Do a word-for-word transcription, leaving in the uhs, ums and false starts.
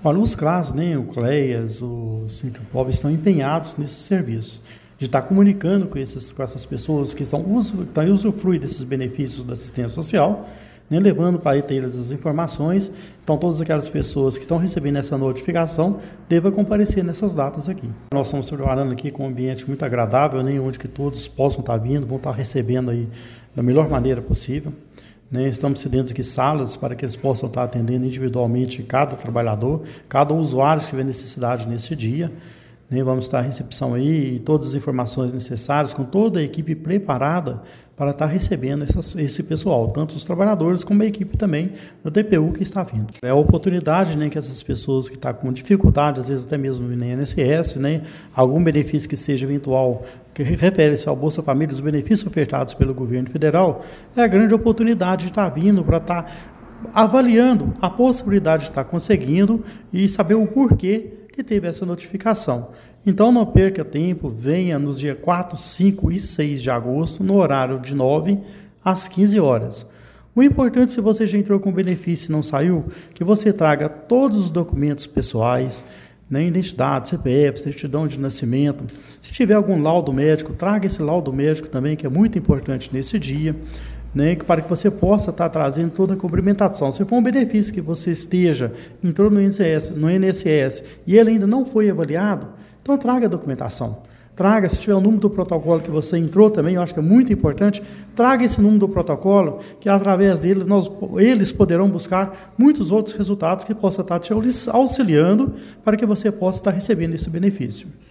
Olha, os CRAS, né, o CREAS, o Sindipob estão empenhados nesse serviço, de estar comunicando com, esses, com essas pessoas que estão, estão usufruindo desses benefícios da assistência social, né, levando para eles as informações. Então, todas aquelas pessoas que estão recebendo essa notificação devem comparecer nessas datas aqui. Nós estamos trabalhando aqui com um ambiente muito agradável, né, onde que todos possam estar vindo, vão estar recebendo aí da melhor maneira possível. Né, estamos cedendo aqui salas para que eles possam estar atendendo individualmente cada trabalhador, cada usuário que tiver necessidade nesse dia. Né, vamos estar à recepção aí, todas as informações necessárias, com toda a equipe preparada para estar recebendo essas, esse pessoal, tanto os trabalhadores como a equipe também do T P U que está vindo. É a oportunidade, né, que essas pessoas que estão com dificuldade, às vezes até mesmo no I N S S, né, algum benefício que seja eventual, que refere-se ao Bolsa Família, os benefícios ofertados pelo governo federal, é a grande oportunidade de estar vindo para estar avaliando a possibilidade de estar conseguindo e saber o porquê que teve essa notificação. Então, não perca tempo, venha nos dias quatro, cinco e seis de agosto, no horário de nove às quinze horas. O importante, se você já entrou com benefício e não saiu, que você traga todos os documentos pessoais, né, identidade, C P F, certidão de nascimento. Se tiver algum laudo médico, traga esse laudo médico também, que é muito importante nesse dia, né, para que você possa estar trazendo toda a cumprimentação. Se for um benefício que você esteja, entrou no I N S S, no I N S S e ele ainda não foi avaliado, então traga a documentação. Traga, se tiver o número do protocolo que você entrou também, eu acho que é muito importante, traga esse número do protocolo, que através dele nós, eles poderão buscar muitos outros resultados que possam estar te auxiliando para que você possa estar recebendo esse benefício.